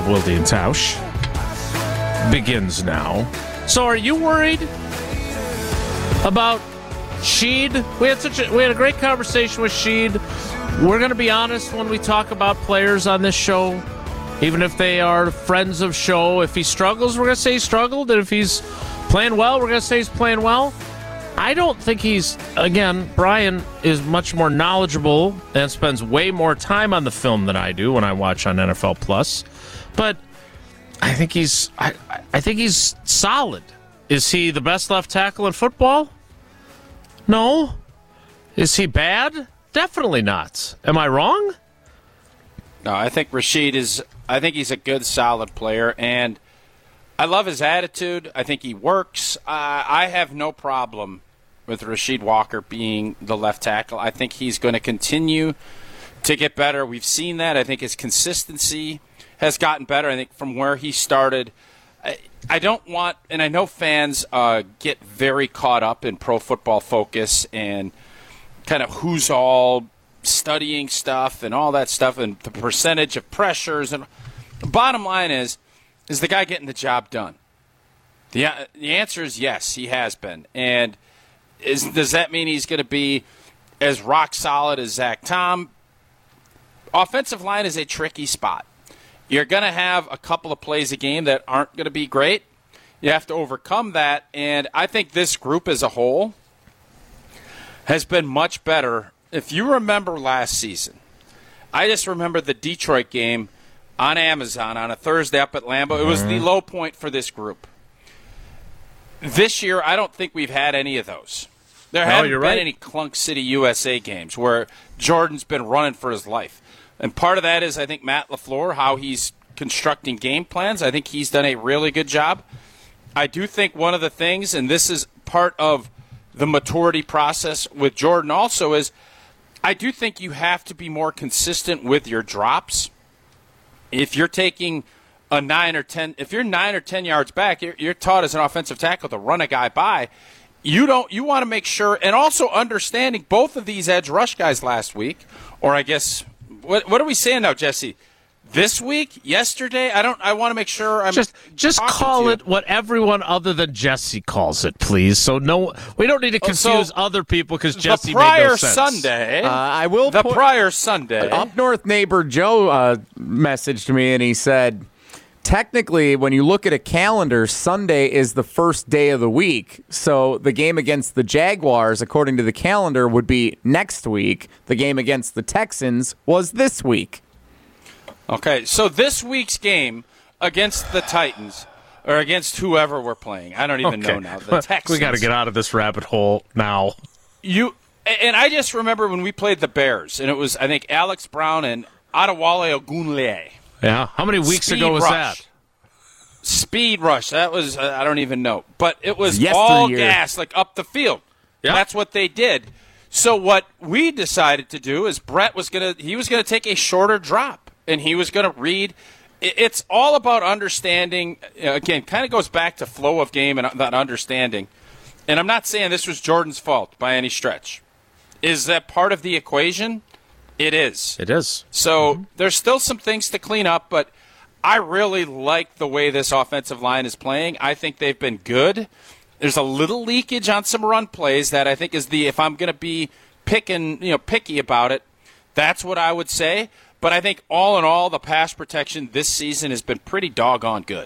of Wilde and Tausch begins now. So are you worried about Sheed? We had a great conversation with Sheed. We're going to be honest when we talk about players on this show, even if they are friends of show. If he struggles, we're going to say he struggled. And if he's playing well, we're going to say he's playing well. I don't think Brian is much more knowledgeable and spends way more time on the film than I do when I watch on NFL Plus. But I think he's solid. Is he the best left tackle in football? No. Is he bad? Definitely not. Am I wrong? No, I think he's a good, solid player, and I love his attitude. I think he works. I have no problem with Rasheed Walker being the left tackle. I think he's going to continue to get better. We've seen that. I think his consistency has gotten better. I think from where he started, I don't want, and I know fans get very caught up in Pro Football Focus and kind of who's all studying stuff and all that stuff and the percentage of pressures. And the bottom line is the guy getting the job done? The answer is yes, he has been. And does that mean he's going to be as rock solid as Zach Tom? Offensive line is a tricky spot. You're going to have a couple of plays a game that aren't going to be great. You have to overcome that. And I think this group as a whole has been much better. If you remember last season, I just remember the Detroit game on Amazon on a Thursday up at Lambeau. It was the low point for this group. This year, I don't think we've had any of those. There haven't been any Clunk City, USA games where Jordan's been running for his life. And part of that is, I think, Matt LaFleur, how he's constructing game plans. I think he's done a really good job. I do think one of the things, and this is part of the maturity process with Jordan also, is I do think you have to be more consistent with your drops. If you're taking a 9 or 10, if you're 9 or 10 yards back, you're taught as an offensive tackle to run a guy by. You want to make sure, and also understanding both of these edge rush guys last week, or I guess, what are we saying now, Jesse? This week? Yesterday? I want to make sure I'm just call it what everyone other than Jesse calls it, please. So no, we don't need to confuse other people because Jesse made no sense. The prior Sunday, Up North neighbor Joe messaged me and he said, technically, when you look at a calendar, Sunday is the first day of the week. So the game against the Jaguars, according to the calendar, would be next week. The game against the Texans was this week. Okay, so this week's game against the Titans, or against whoever we're playing, I don't even know now. The Texans. We got to get out of this rabbit hole now. And I just remember when we played the Bears, and it was, I think, Alex Brown and Adewale Ogunleye. Yeah, how many weeks ago was that? Speed rush. That was, I don't even know. But it was all gas, like up the field. Yep. That's what they did. So what we decided to do is Brett was going to take a shorter drop. And he was going to read. It's all about understanding. Again, kind of goes back to flow of game and that understanding. And I'm not saying this was Jordan's fault by any stretch. Is that part of the equation? It is. It is. So there's still some things to clean up, but I really like the way this offensive line is playing. I think they've been good. There's a little leakage on some run plays that I think is if I'm going to be picky about it, that's what I would say. But I think all in all, the pass protection this season has been pretty doggone good.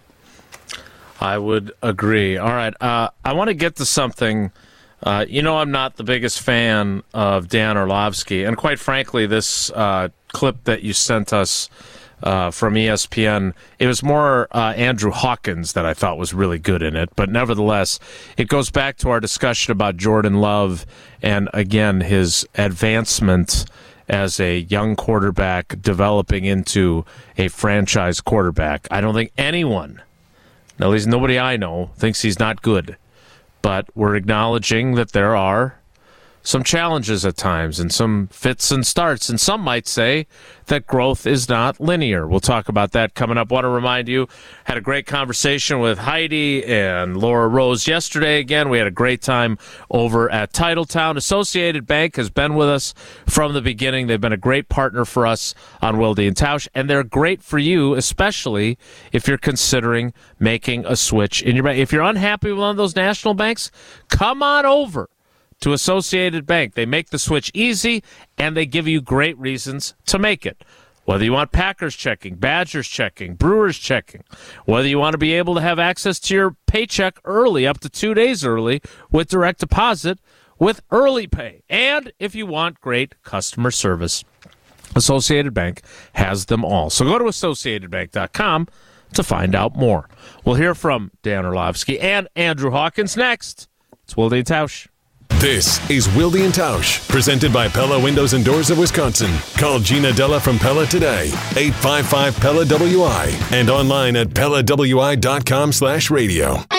I would agree. All right, I want to get to something. I'm not the biggest fan of Dan Orlovsky. And quite frankly, this clip that you sent us from ESPN, it was more Andrew Hawkins that I thought was really good in it. But nevertheless, it goes back to our discussion about Jordan Love and, again, his advancement as a young quarterback developing into a franchise quarterback. I don't think anyone, at least nobody I know, thinks he's not good. But we're acknowledging that there are some challenges at times and some fits and starts. And some might say that growth is not linear. We'll talk about that coming up. Want to remind you, had a great conversation with Heidi and Laura Rose yesterday. Again, we had a great time over at Titletown. Associated Bank has been with us from the beginning. They've been a great partner for us on Wilde and Tausch, and they're great for you, especially if you're considering making a switch in your bank. If you're unhappy with one of those national banks, come on over to Associated Bank. They make the switch easy, and they give you great reasons to make it. Whether you want Packers checking, Badgers checking, Brewers checking, whether you want to be able to have access to your paycheck early, up to 2 days early, with direct deposit, with early pay, and if you want great customer service, Associated Bank has them all. So go to AssociatedBank.com to find out more. We'll hear from Dan Orlovsky and Andrew Hawkins next. It's Wilde and Tausch. This is Wilde and Tausch, presented by Pella Windows and Doors of Wisconsin. Call Gina Della from Pella today, 855-PELLA-WI, and online at PellaWI.com/radio. All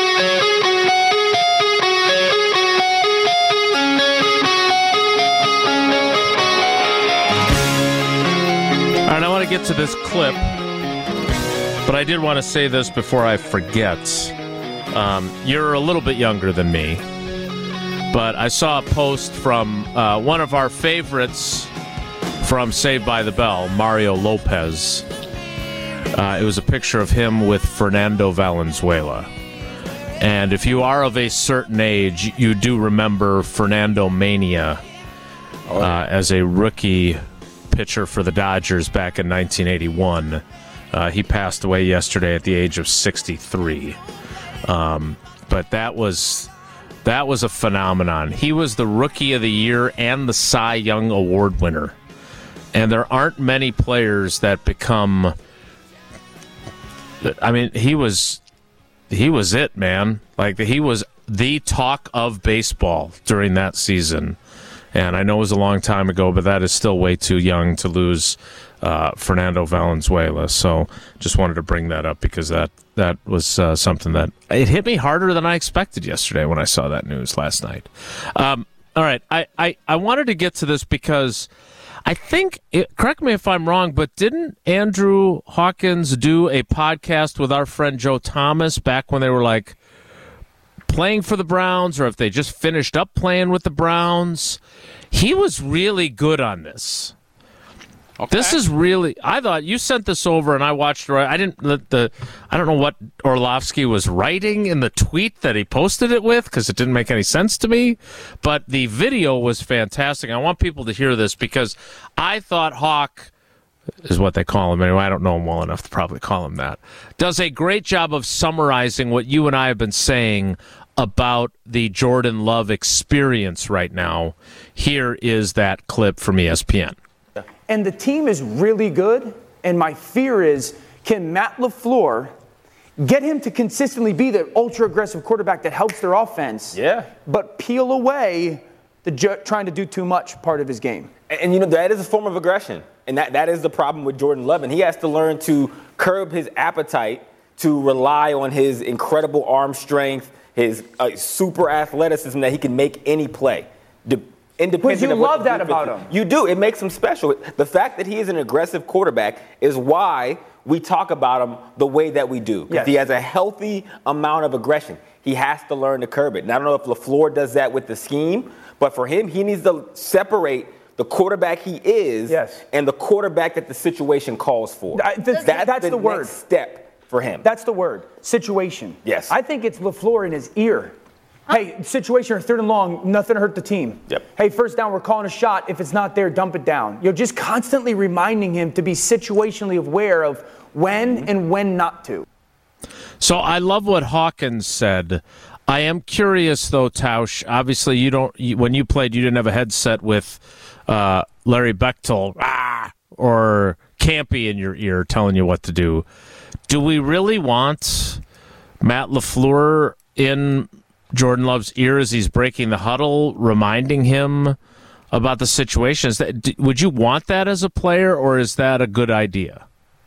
right, I want to get to this clip, but I did want to say this before I forget. You're a little bit younger than me, but I saw a post from one of our favorites from Saved by the Bell, Mario Lopez. It was a picture of him with Fernando Valenzuela. And if you are of a certain age, you do remember Fernando Mania as a rookie pitcher for the Dodgers back in 1981. He passed away yesterday at the age of 63. But that was a phenomenon. He was the Rookie of the Year and the Cy Young Award winner. And there aren't many players that become... I mean, he was it, man. Like, he was the talk of baseball during that season. And I know it was a long time ago, but that is still way too young to lose Fernando Valenzuela. So just wanted to bring that up because that was something that it hit me harder than I expected yesterday when I saw that news last night. All right, I wanted to get to this because I think, correct me if I'm wrong, but didn't Andrew Hawkins do a podcast with our friend Joe Thomas back when they were like playing for the Browns, or if they just finished up playing with the Browns? He was really good on this. Okay. This is really. I thought you sent this over, and I watched. I didn't. I don't know what Orlovsky was writing in the tweet that he posted it with, because it didn't make any sense to me. But the video was fantastic. I want people to hear this because I thought Hawk is what they call him anyway. I don't know him well enough to probably call him that. Does a great job of summarizing what you and I have been saying about the Jordan Love experience right now. Here is that clip from ESPN. And the team is really good, and my fear is, can Matt LaFleur get him to consistently be the ultra-aggressive quarterback that helps their offense, but peel away the trying to do too much part of his game? And, you know, that is a form of aggression, and that is the problem with Jordan Love. And he has to learn to curb his appetite to rely on his incredible arm strength, his super athleticism that he can make any play. Independent you of what love the that defense about is. him. You do. It makes him special. The fact that he is an aggressive quarterback is why we talk about him the way that we do. Yes. He has a healthy amount of aggression. He has to learn to curb it. And I don't know if LaFleur does that with the scheme, but for him, he needs to separate the quarterback he is and the quarterback that the situation calls for. That's the word. Next step for him. That's the word. Situation. Yes. I think it's LaFleur in his ear. Hey, situation or 3rd and long, nothing to hurt the team. Yep. Hey, 1st down, we're calling a shot. If it's not there, dump it down. You're just constantly reminding him to be situationally aware of when and when not to. So I love what Hawkins said. I am curious, though, Tausch. Obviously, when you played, you didn't have a headset with Larry Bechtel or Campy in your ear telling you what to do. Do we really want Matt LaFleur in Jordan Love's ear as he's breaking the huddle, reminding him about the situations? Would you want that as a player, or is that a good idea?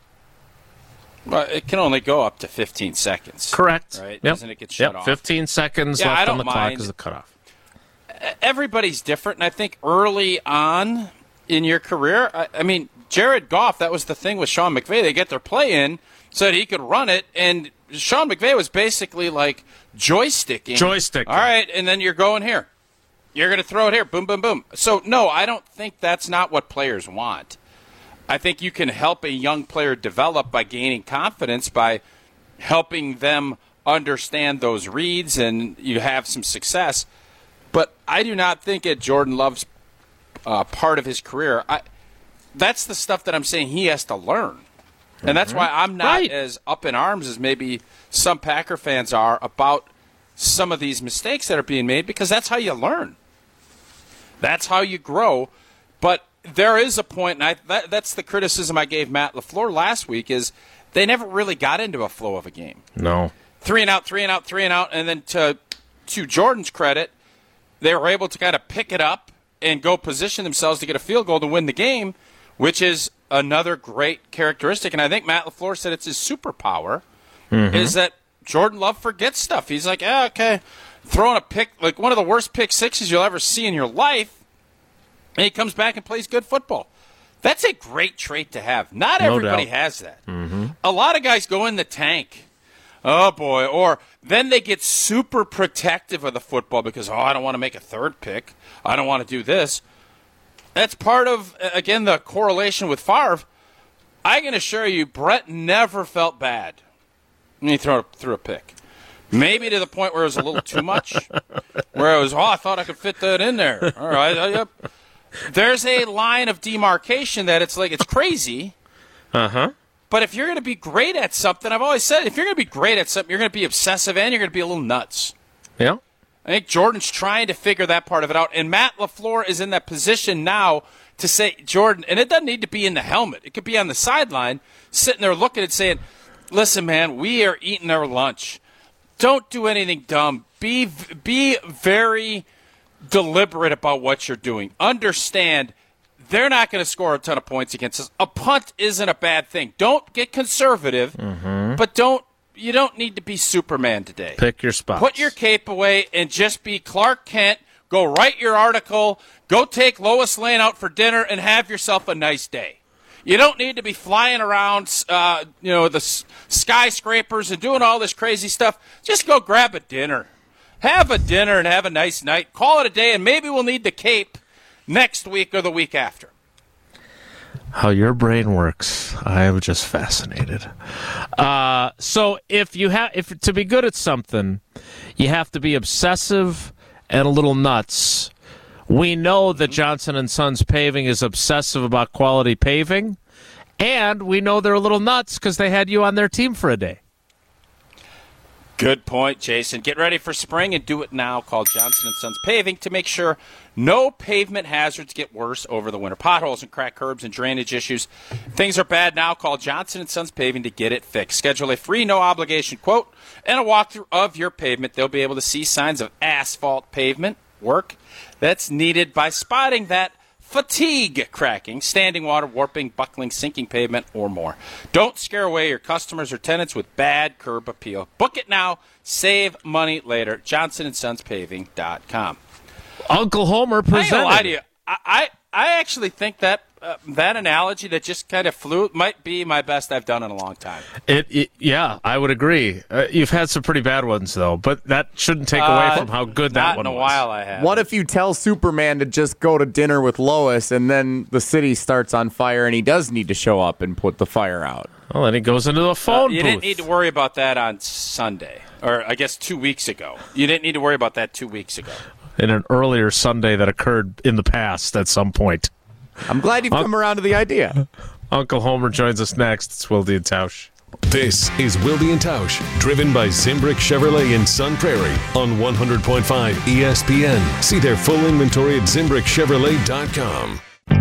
Well, it can only go up to 15 seconds. Correct. Right? Yep. Doesn't it get shut off? 15 seconds left on the clock is the cutoff. everybody's different, and I think early on in your career, I mean, Jared Goff, that was the thing with Sean McVay. They get their play in so that he could run it, and Sean McVay was basically like joysticking. All right, and then you're going here. You're going to throw it here. Boom, boom, boom. So, no, I don't think that's not what players want. I think you can help a young player develop by gaining confidence, by helping them understand those reads, and you have some success. But I do not think at Jordan Love's part of his career, that's the stuff that I'm saying he has to learn. And that's why I'm not as up in arms as maybe some Packer fans are about some of these mistakes that are being made, because that's how you learn. That's how you grow. But there is a point, and that's the criticism I gave Matt LaFleur last week, is they never really got into a flow of a game. No. 3 and out, 3 and out, 3 and out, and then to Jordan's credit, they were able to kind of pick it up and go position themselves to get a field goal to win the game, which is another great characteristic. And I think Matt LaFleur said it's his superpower, is that Jordan Love forgets stuff. He's like, okay, throwing a pick, like one of the worst pick sixes you'll ever see in your life, and he comes back and plays good football. That's a great trait to have. Not everybody has that. A lot of guys go in the tank. Oh, boy. Or then they get super protective of the football because, I don't want to make a third pick. I don't want to do this. That's part of, again, the correlation with Favre. I can assure you, Brett never felt bad when he threw a pick. Maybe to the point where it was a little too much, where it was, I thought I could fit that in there. All right, yep. There's a line of demarcation that it's like, it's crazy. But if you're going to be great at something, I've always said, if you're going to be great at something, you're going to be obsessive and you're going to be a little nuts. Yeah. I think Jordan's trying to figure that part of it out. And Matt LaFleur is in that position now to say, Jordan, and it doesn't need to be in the helmet. It could be on the sideline, sitting there looking and saying, listen, man, we are eating our lunch. Don't do anything dumb. Be very deliberate about what you're doing. Understand they're not going to score a ton of points against us. A punt isn't a bad thing. Don't get conservative, but you don't need to be Superman today. Pick your spots. Put your cape away and just be Clark Kent. Go write your article. Go take Lois Lane out for dinner and have yourself a nice day. You don't need to be flying around, the skyscrapers and doing all this crazy stuff. Just go grab a dinner. Have a dinner and have a nice night. Call it a day, and maybe we'll need the cape next week or the week after. How your brain works, I'm just fascinated. So if to be good at something, you have to be obsessive and a little nuts. We know that Johnson & Sons Paving is obsessive about quality paving, and we know they're a little nuts because they had you on their team for a day. Good point, Jason. Get ready for spring and do it now. Call Johnson & Sons Paving to make sure no pavement hazards get worse over the winter. Potholes and cracked curbs and drainage issues. Things are bad now. Call Johnson & Sons Paving to get it fixed. Schedule a free, no-obligation quote and a walkthrough of your pavement. They'll be able to see signs of asphalt pavement work that's needed by spotting that fatigue cracking, standing water, warping, buckling, sinking pavement, or more. Don't scare away your customers or tenants with bad curb appeal. Book it now. Save money later. JohnsonandSonsPaving.com. Uncle Homer presented. I ain't gonna lie to you. I actually think that that analogy that just kind of flew might be my best I've done in a long time. Yeah, I would agree. You've had some pretty bad ones, though, but that shouldn't take away from how good that one was. Not in a while I have. What if you tell Superman to just go to dinner with Lois and then the city starts on fire and he does need to show up and put the fire out? Well, then he goes into the phone You booth. didn't need to worry about that on Sunday, or I guess 2 weeks ago. You didn't need to worry about that 2 weeks ago. In an earlier Sunday that occurred in the past at some point. I'm glad you've come around to the idea. Uncle Homer joins us next. It's Wilde and Tausch. This is Wilde and Tausch, driven by Zimbrick Chevrolet in Sun Prairie on 100.5 ESPN. See their full inventory at ZimbrickChevrolet.com.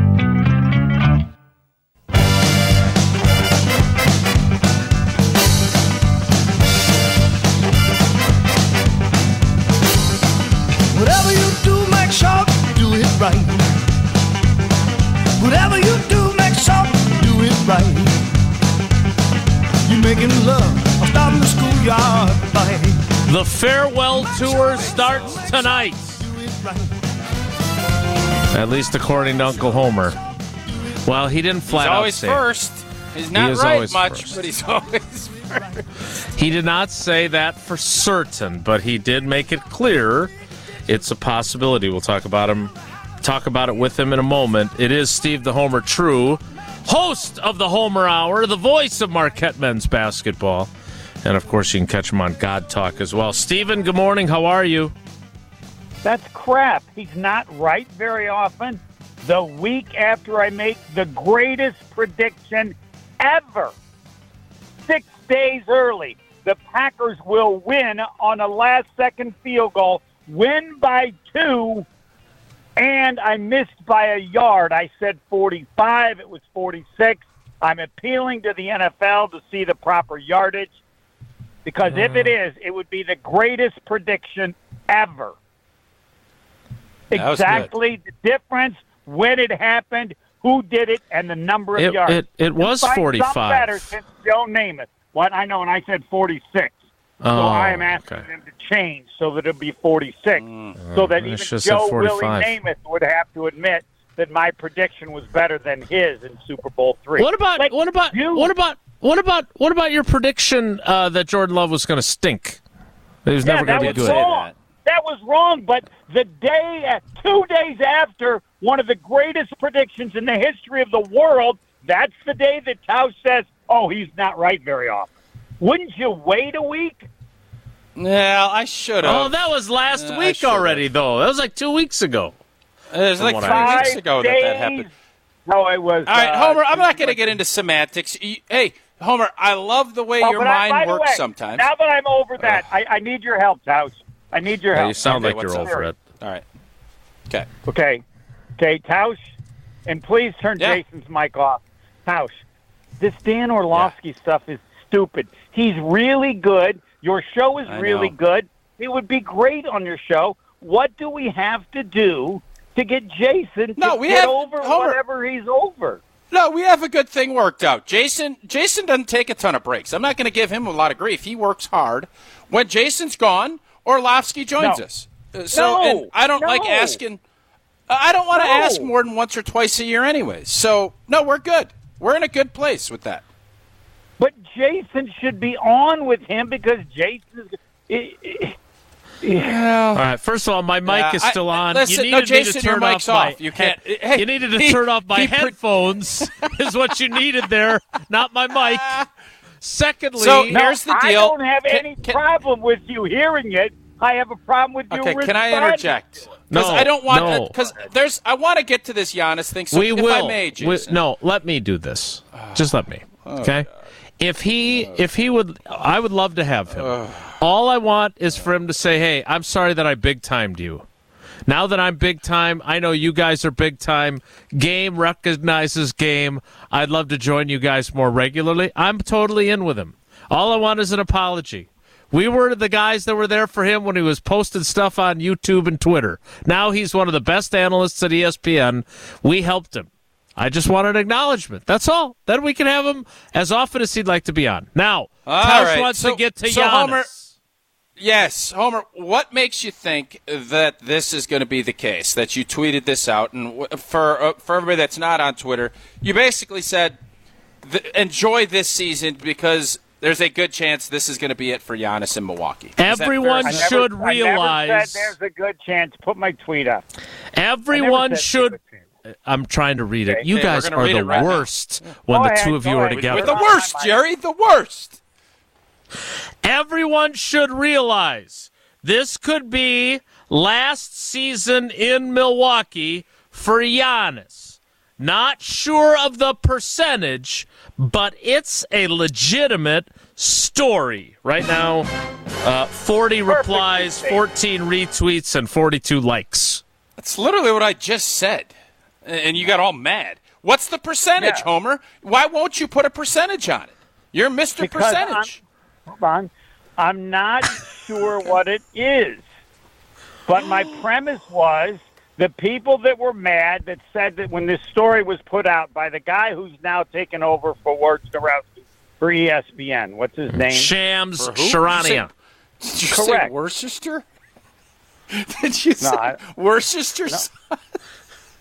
Whatever you do, make sure you do it right. Whatever you do, make sure you do it right. You're making love or starting the schoolyard fight. The farewell tour starts tonight. At least according to Uncle Homer. Well, he didn't flat out always say it. first. He's not is right always much, first. but he's always first. He did not say that for certain, but he did make it clear it's a possibility. We'll talk about it with him in a moment. It is Steve the Homer True, host of the Homer Hour, the voice of Marquette men's basketball. And, of course, you can catch him on God Talk as well. Steven, good morning. How are you? That's crap. He's not right very often. The week after I make the greatest prediction ever, 6 days early, the Packers will win on a last-second field goal, win by 2, and I missed by a yard. I said 45. It was 46. I'm appealing to the NFL to see the proper yardage because if it is, it would be the greatest prediction ever. Exactly the difference, when it happened, who did it, and the number of yards. It was Find 45. something better since Joe Namath. What I know, and I said 46. So I am asking him to change so that it'll be 46, so that even Joe Willie Namath would have to admit that my prediction was better than his in Super Bowl III. What about your prediction that Jordan Love was going to stink? He was never going to be good. Wrong. That was wrong, but the day, 2 days after one of the greatest predictions in the history of the world, that's the day that Tausch says, oh, he's not right very often. Wouldn't you wait a week? Yeah, I should have. Oh, that was last week already, though. That was like 2 weeks ago. It was like 3 weeks ago that happened. No, it was. All right, Homer, I'm not going to get into semantics. Hey, Homer, I love the way your mind works sometimes. Now that I'm over that, I need your help, Tausch. I need your help. You sound like you're over it. All right. Okay. Okay, Tausch, and please turn Jason's mic off. Tausch, this Dan Orlovsky stuff is stupid. He's really good. Your show is really good. It would be great on your show. What do we have to do to get Jason to get over whatever he's over? No, we have a good thing worked out. Jason doesn't take a ton of breaks. I'm not going to give him a lot of grief. He works hard. When Jason's gone, Orlovsky joins us. And I don't like asking. I don't want to ask more than once or twice a year anyways. So, no, we're good. We're in a good place with that. But Jason should be on with him because Jason is... All right. First of all, my mic is still on. Listen, you needed Jason, me to turn your mic's off. You can't. Hey, you needed to turn off my headphones. Is what you needed there, not my mic. Secondly, here's the deal. I don't have any problem with you hearing it. I have a problem with you responding. Can I interject? No, I don't want because I want to get to this Giannis thing. So we will. If I may, Jason. No, let me do this. Just let me. Okay. If he would, I would love to have him. All I want is for him to say, "Hey, I'm sorry that I big timed you. Now that I'm big time, I know you guys are big time. Game recognizes game. I'd love to join you guys more regularly." I'm totally in with him. All I want is an apology. We were the guys that were there for him when he was posting stuff on YouTube and Twitter. Now he's one of the best analysts at ESPN. We helped him. I just want an acknowledgement. That's all. Then we can have him as often as he'd like to be on. Now, Tausch wants to get to Giannis. Homer, yes, Homer, what makes you think that this is going to be the case, that you tweeted this out? And for everybody that's not on Twitter, you basically said, enjoy this season because there's a good chance this is going to be it for Giannis in Milwaukee. Everyone should realize. I never said there's a good chance. Put my tweet up. Everyone should. I'm trying to read it. You guys are the worst when the two of you are together. We're the worst, Jerry. The worst. Everyone should realize this could be last season in Milwaukee for Giannis. Not sure of the percentage, but it's a legitimate story. Right now, 40 replies, 14 retweets, and 42 likes. That's literally what I just said. And you got all mad. What's the percentage, Homer? Why won't you put a percentage on it? You're Mr. Percentage. Hold on. I'm not sure what it is. But my premise was the people that were mad that said that when this story was put out by the guy who's now taken over for Wojnarowski for ESPN. What's his name? Shams Charania. Did you say Worcester? Did you say Worcester?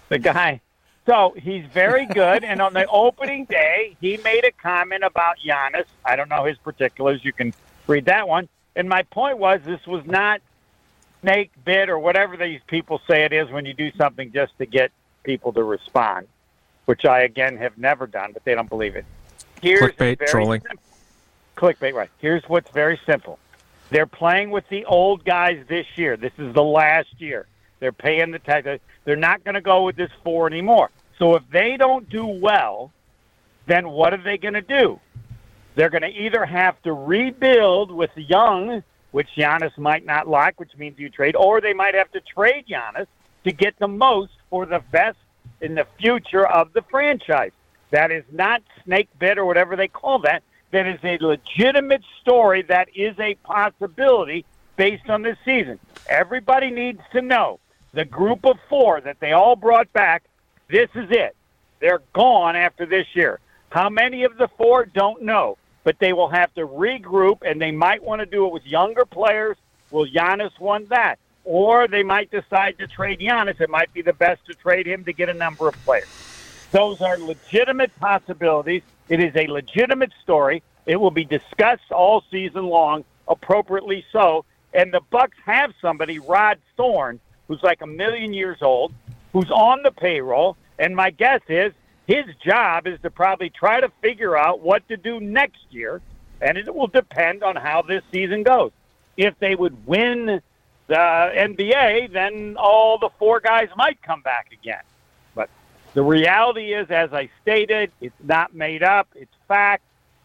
The guy. So he's very good. And on the opening day, he made a comment about Giannis. I don't know his particulars. You can read that one. And my point was this was not snake bit or whatever these people say it is when you do something just to get people to respond, which I, again, have never done, but they don't believe it. Here's Clickbait, trolling. Clickbait, right. Here's what's very simple. They're playing with the old guys this year. This is the last year. They're paying the tax. They're not going to go with this 4 anymore. So if they don't do well, then what are they going to do? They're going to either have to rebuild with young, which Giannis might not like, which means you trade, or they might have to trade Giannis to get the most for the best in the future of the franchise. That is not snake bit or whatever they call that. That is a legitimate story. That is a possibility based on this season. Everybody needs to know the group of 4 that they all brought back, this is it. They're gone after this year. How many of the 4, don't know. But they will have to regroup, and they might want to do it with younger players. Will Giannis want that? Or they might decide to trade Giannis. It might be the best to trade him to get a number of players. Those are legitimate possibilities. It is a legitimate story. It will be discussed all season long, appropriately so. And the Bucks have somebody, Rod Thorne, who's like 1 million years old, who's on the payroll. And my guess is his job is to probably try to figure out what to do next year. And it will depend on how this season goes. If they would win the NBA, then all the 4 guys might come back again. But the reality is, as I stated, it's not made up. It's fact.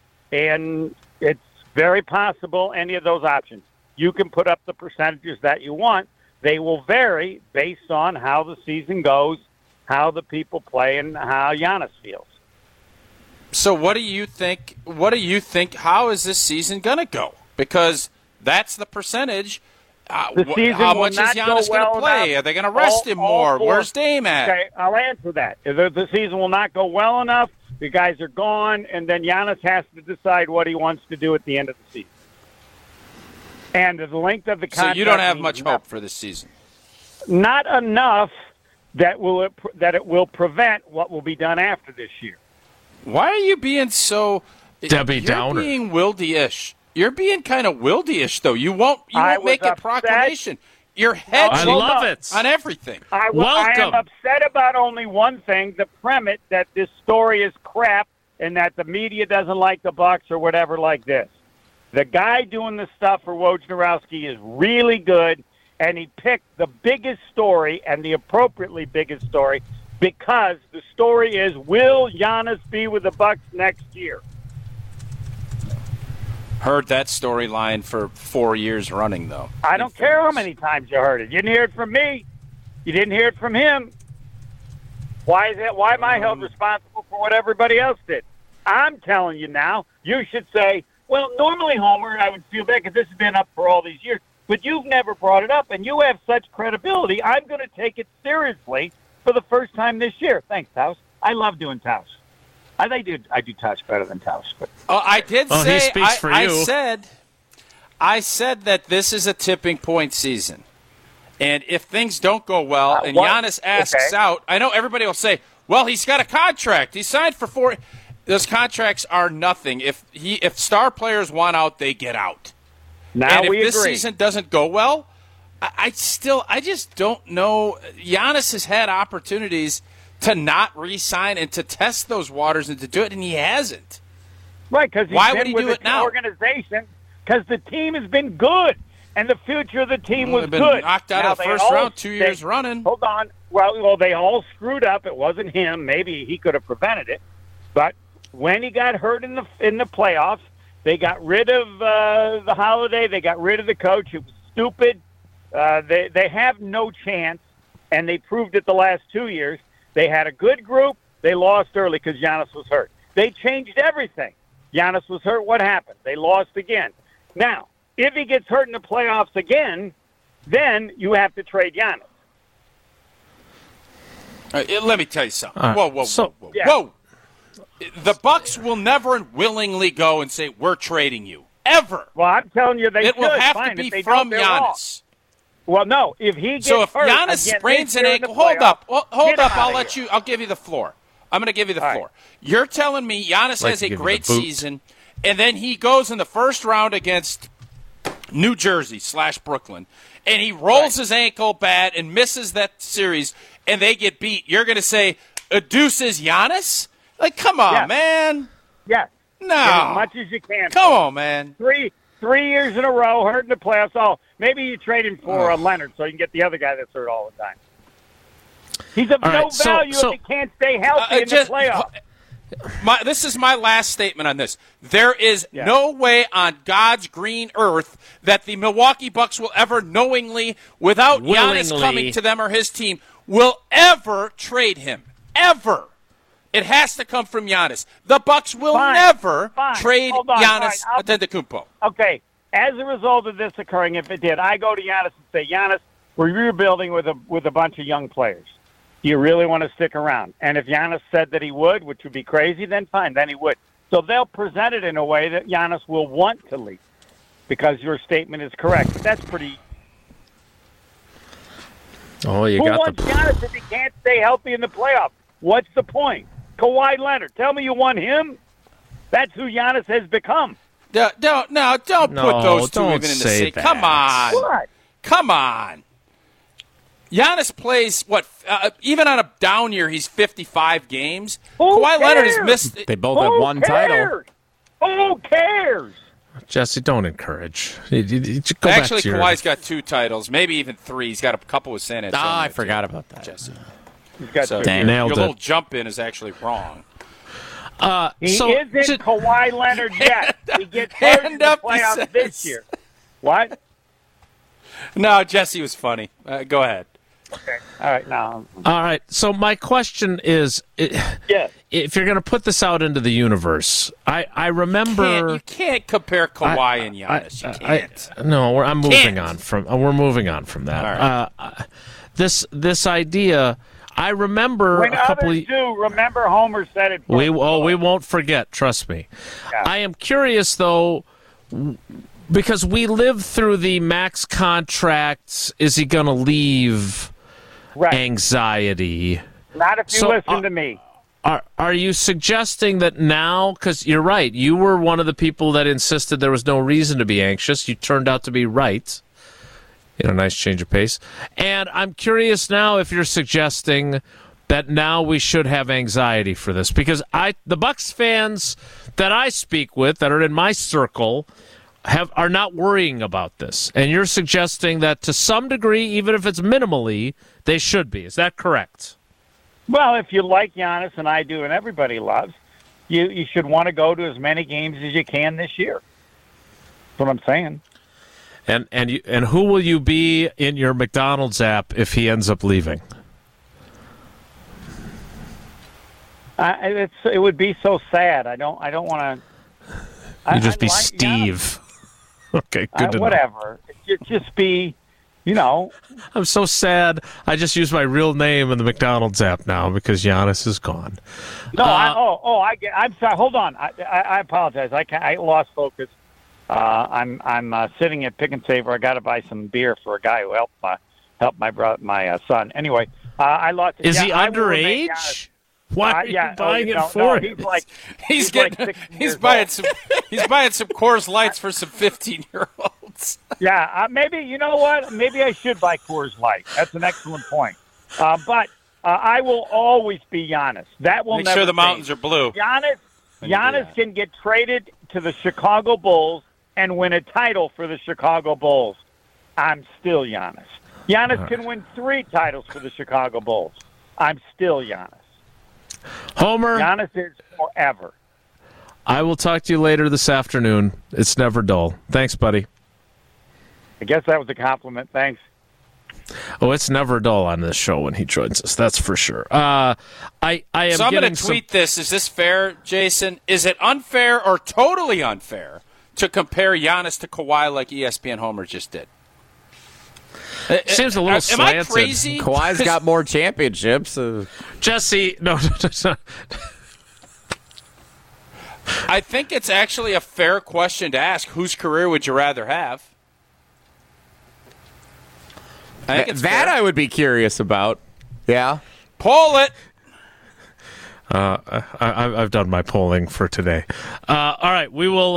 And it's very possible any of those options. You can put up the percentages that you want. They will vary based on how the season goes, how the people play, and how Giannis feels. So what do you think? How is this season going to go? Because that's the percentage. How much is Giannis going to play? Are they going to rest him more? Where's Dame at? Okay, I'll answer that. The season will not go well enough. The guys are gone, and then Giannis has to decide what he wants to do at the end of the season. And the length of the contract. So you don't have much hope for this season? Not enough that it will prevent what will be done after this year. Why are you being so Debbie Downer? You're being Wildy-ish. You're being kind of Wildy-ish, though. You won't make a proclamation. Your head's on everything. I am upset about only one thing, the premise that this story is crap and that the media doesn't like the Bucks or whatever like this. The guy doing the stuff for Wojnarowski is really good, and he picked the biggest story and the appropriately biggest story because the story is, will Giannis be with the Bucks next year? Heard that storyline for 4 years running, though. I don't care how many times you heard it. You didn't hear it from me. You didn't hear it from him. Why is that? Why am I held responsible for what everybody else did? I'm telling you now, you should say, well, normally, Homer, I would feel bad because this has been up for all these years, but you've never brought it up, and you have such credibility. I'm going to take it seriously for the first time this year. Thanks, Taos. I love doing Taos. I do Taos better than Taos. But I did say, he speaks for you. I said that this is a tipping point season. And if things don't go well and Giannis asks out, I know everybody will say, well, he's got a contract. He signed for 4. Those contracts are nothing. If star players want out, they get out. Now and we if this agree. season doesn't go well, I just don't know. Giannis has had opportunities to not re-sign and to test those waters and to do it, and he hasn't. Right, because why would he do it now? Organization, because the team has been good, and the future of the team was they've been good. Knocked out of the first round 2 years running. Hold on. Well, they all screwed up. It wasn't him. Maybe he could have prevented it, but when he got hurt in the playoffs, they got rid of the Holiday. They got rid of the coach. It was stupid. They have no chance, and they proved it the last 2 years. They had a good group. They lost early because Giannis was hurt. They changed everything. Giannis was hurt. What happened? They lost again. Now, if he gets hurt in the playoffs again, then you have to trade Giannis. Let me tell you something. Whoa. The Bucks will never willingly go and say, we're trading you. Ever. Well, I'm telling you, it will have to be from Giannis. Well, no. If he gets So if hurt Giannis again sprains this an year in the ankle, hold playoffs, up, hold get up. outta here. I'll give you the floor. I'm going to give you the All floor. You're telling me Giannis Like has to a give you great the boot. season, and then he goes in the first round against New Jersey / Brooklyn, and he rolls his ankle bad and misses that series, and they get beat. You're going to say, deuces Giannis? Like, come on, Yes. man. Yes. No. Get as much as you can. Come on, man. 3 years in a row, hurt in the playoffs. Oh, maybe you trade him for Leonard so you can get the other guy that's hurt all the time. He's of All no right, so- value so- if he can't stay healthy in the playoffs. This is my last statement on this. There is no way on God's green earth that the Milwaukee Bucks will ever knowingly, without Giannis Willingly. coming to them or his team, will ever trade him. Ever. It has to come from Giannis. The Bucks will never trade Hold on. Giannis All right, Antetokounmpo. Okay, as a result of this occurring, if it did, I go to Giannis and say, Giannis, we're rebuilding with a bunch of young players. Do you really want to stick around? And if Giannis said that he would, which would be crazy, then fine, then he would. So they'll present it in a way that Giannis will want to leave because your statement is correct. But that's pretty... Oh, you Who got wants Giannis if he can't stay healthy in the playoffs? What's the point? Kawhi Leonard. Tell me you want him? That's who Giannis has become. Don't put those two don't even in the say same. that. Come on. What? Come on. Giannis plays, even on a down year, he's 55 games. Who Kawhi Leonard has cares? missed. They both have one title. Who cares? Jesse, don't encourage. You go Actually, back to your, Kawhi's got 2 titles, maybe even 3. He's got a couple with San Antonio. I too, forgot about that. Jesse. He's got So two. Dang. your Nailed it. little jump in is actually wrong. He so, isn't Kawhi Leonard yet. He gets hurt in Hand the up, he playoffs says. this year. What? No, Jesse was funny. Go ahead. Okay. All right. Now. All right. So my question is, Yes. if you're going to put this out into the universe, I remember. You can't compare Kawhi and Giannis. You can't. I'm moving Can't. on from. We're moving on from that. All right. This idea. I remember When a couple. others do, remember Homer said it. We won't forget. Trust me. Yeah. I am curious though, because we lived through the max contracts. Is he going to leave? Right. Anxiety. Not if you So, listen to me. Are you suggesting that now, because you're right, you were one of the people that insisted there was no reason to be anxious. You turned out to be right. A nice change of pace. And I'm curious now if you're suggesting that now we should have anxiety for this, because the Bucks fans that I speak with, that are in my circle, are not worrying about this. And you're suggesting that to some degree, even if it's minimally, they should be. Is that correct? Well, if you like Giannis, and I do, and everybody loves, you should want to go to as many games as you can this year. That's what I'm saying. And who will you be in your McDonald's app if he ends up leaving? It would be so sad. I don't want to. You just be Steve. Okay, good to know. Whatever. It just be, I'm so sad. I just use my real name in the McDonald's app now because Giannis is gone. No, I'm sorry. Hold on. I apologize. I lost focus. I'm sitting at Pick and Save where I got to buy some beer for a guy who helped my son. Anyway, I lost. Is he I will remain underage? Giannis. Why are you buying it for him? He's buying some Coors Lights for some 15-year-olds. Yeah, maybe, you know what? Maybe I should buy Coors Light. That's an excellent point. But I will always be Giannis. That will Make never sure the change. mountains are blue. Giannis can get traded to the Chicago Bulls and win a title for the Chicago Bulls. I'm still Giannis. Giannis can win 3 titles for the Chicago Bulls. I'm still Giannis. Homer, Giannis is forever. I will talk to you later this afternoon. It's never dull. Thanks, buddy. I guess that was a compliment. Thanks. Oh, it's never dull on this show when he joins us. That's for sure. I am. So I'm going to tweet this. Is this fair, Jason? Is it unfair or totally unfair to compare Giannis to Kawhi like ESPN Homer just did? Seems a little Am I slanted. crazy? Kawhi's got more championships. Jesse, no. I think it's actually a fair question to ask. Whose career would you rather have? I think it's that fair. I would be curious about. Yeah. Pull it. I've done my polling for today. All right, we will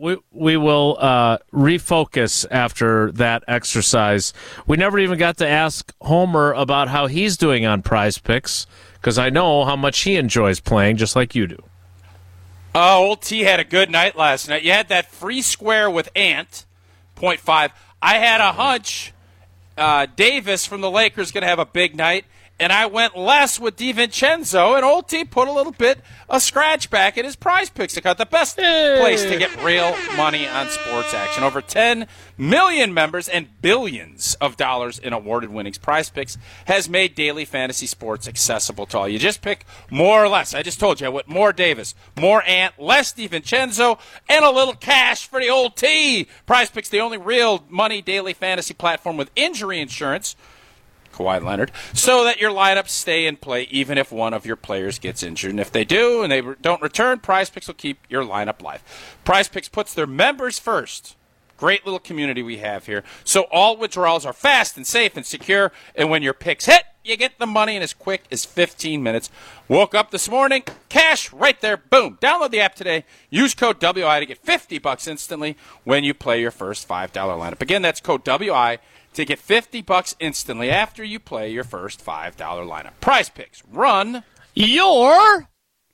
refocus after that exercise. We never even got to ask Homer about how he's doing on Prize Picks, because I know how much he enjoys playing, just like you do. Oh, old T had a good night last night. You had that free square with Ant, 0.5. I had a hunch Davis from the Lakers going to have a big night, and I went less with DiVincenzo, and old T put a little bit of scratch back in his Prize Picks account. The best place to get real money on sports action. Over 10 million members and billions of dollars in awarded winnings. Prize Picks has made daily fantasy sports accessible to all. You just pick more or less. I just told you I went more Davis, more Ant, less DiVincenzo, and a little cash for the old T. Prize Picks, the only real money daily fantasy platform with injury insurance, Kawhi Leonard, so that your lineups stay in play even if one of your players gets injured. And if they do and they don't return, Prize Picks will keep your lineup live. Prize Picks puts their members first. Great little community we have here. So all withdrawals are fast and safe and secure. And when your picks hit, you get the money in as quick as 15 minutes. Woke up this morning, cash right there, boom. Download the app today. Use code WI to get $50 instantly when you play your first $5 lineup. Again, that's code WI to get $50 instantly after you play your first $5 lineup. Prize Picks. Run your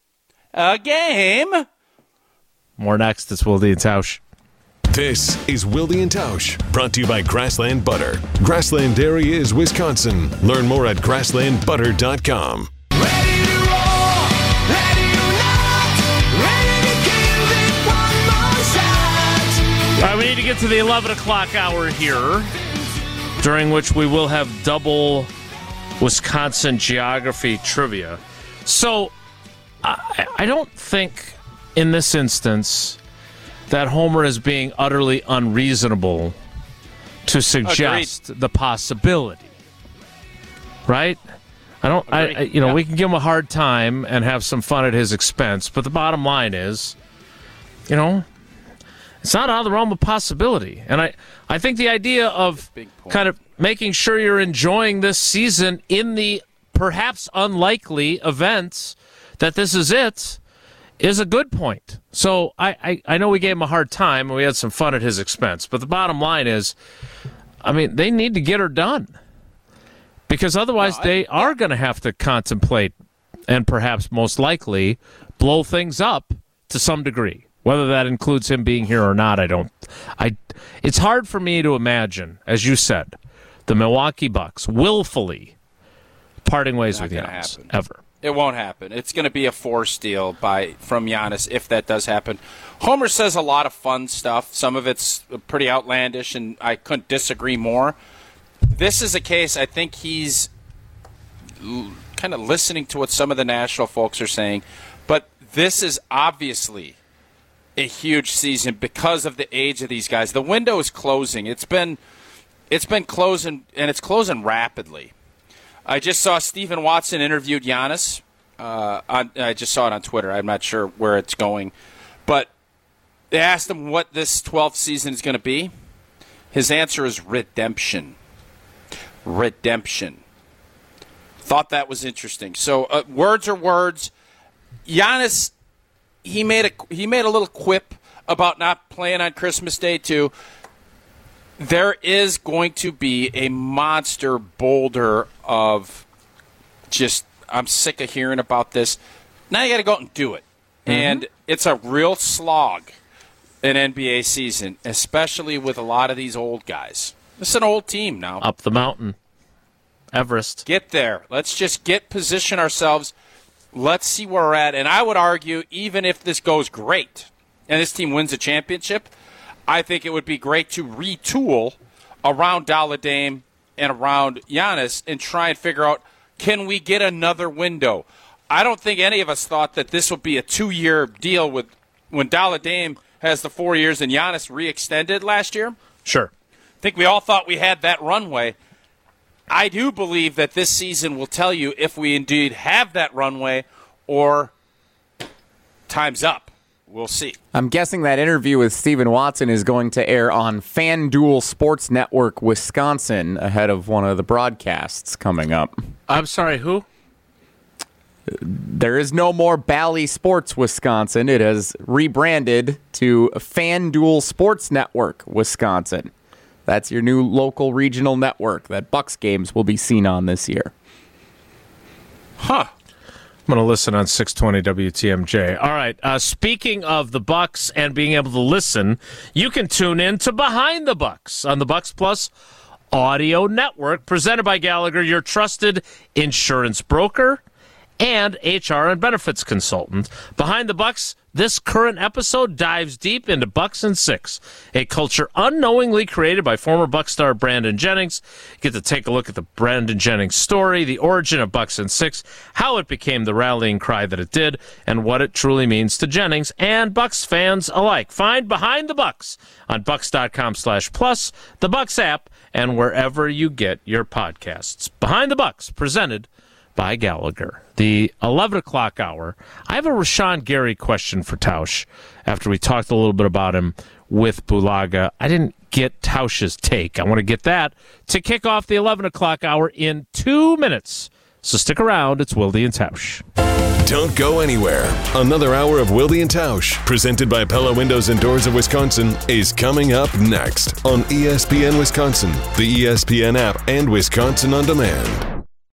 game. More next. It's Wilde and Tausch. This is Wilde and Tausch, brought to you by Grassland Butter. Grassland Dairy is Wisconsin. Learn more at grasslandbutter.com. Ready to roll, ready to not, ready to give it one more shot. All right, we need to get to the 11 o'clock hour here, during which we will have double Wisconsin geography trivia. So I don't think in this instance that Homer is being utterly unreasonable to suggest the possibility. Right? We can give him a hard time and have some fun at his expense, but the bottom line is, it's not out of the realm of possibility. And I think the idea of kind of making sure you're enjoying this season in the perhaps unlikely events that this is it is a good point. So I know we gave him a hard time and we had some fun at his expense. But the bottom line is, they need to get her done. Because otherwise they are going to have to contemplate and perhaps most likely blow things up to some degree. Whether that includes him being here or not, it's hard for me to imagine, as you said, the Milwaukee Bucks willfully parting ways with Giannis ever. It won't happen. It's going to be a forced deal from Giannis if that does happen. Homer says a lot of fun stuff. Some of it's pretty outlandish, and I couldn't disagree more. This is a case, I think he's kind of listening to what some of the national folks are saying, but this is obviously a huge season because of the age of these guys. The window is closing. It's been closing, and it's closing rapidly. I just saw Stephen Watson interviewed Giannis. I just saw it on Twitter. I'm not sure where it's going. But they asked him what this 12th season is going to be. His answer is redemption. Redemption. Thought that was interesting. So words are words. Giannis, he made a little quip about not playing on Christmas Day too. There is going to be a monster boulder of just, I'm sick of hearing about this. Now you got to go out and do it. Mm-hmm. And it's a real slog an NBA season, especially with a lot of these old guys. This is an old team now. Up the mountain. Everest. Get there. Let's just position ourselves. Let's see where we're at. And I would argue, even if this goes great and this team wins a championship, I think it would be great to retool around Dalla Dame and around Giannis and try and figure out, can we get another window? I don't think any of us thought that this would be a 2-year deal with when Dalla Dame has the 4 years and Giannis re-extended last year. Sure. I think we all thought we had that runway. I do believe that this season will tell you if we indeed have that runway or time's up. we'll see. I'm guessing that interview with Stephen Watson is going to air on FanDuel Sports Network Wisconsin ahead of one of the broadcasts coming up. I'm sorry, who? There is no more Bally Sports Wisconsin. It has rebranded to FanDuel Sports Network Wisconsin. That's your new local regional network that Bucks games will be seen on this year. Huh. I'm going to listen on 620 WTMJ. All right. Speaking of the Bucks and being able to listen, you can tune in to Behind the Bucks on the Bucks Plus Audio Network, presented by Gallagher, your trusted insurance broker and HR and benefits consultant. Behind the Bucks, this current episode dives deep into Bucks and Six, a culture unknowingly created by former Bucs star Brandon Jennings. You get to take a look at the Brandon Jennings story, the origin of Bucks and Six, how it became the rallying cry that it did, and what it truly means to Jennings and Bucks fans alike. Find Behind the Bucks on Bucks.com/plus, the Bucks app, and wherever you get your podcasts. Behind the Bucks, presented by Gallagher. The 11 o'clock hour. I have a Rashawn Gary question for Tausch after we talked a little bit about him with Bulaga. I didn't get Tausch's take. I want to get that to kick off the 11 o'clock hour in 2 minutes. So stick around. It's Wilde and Tausch. Don't go anywhere. Another hour of Wilde and Tausch, presented by Pella Windows and Doors of Wisconsin, is coming up next on ESPN Wisconsin, the ESPN app, and Wisconsin On Demand.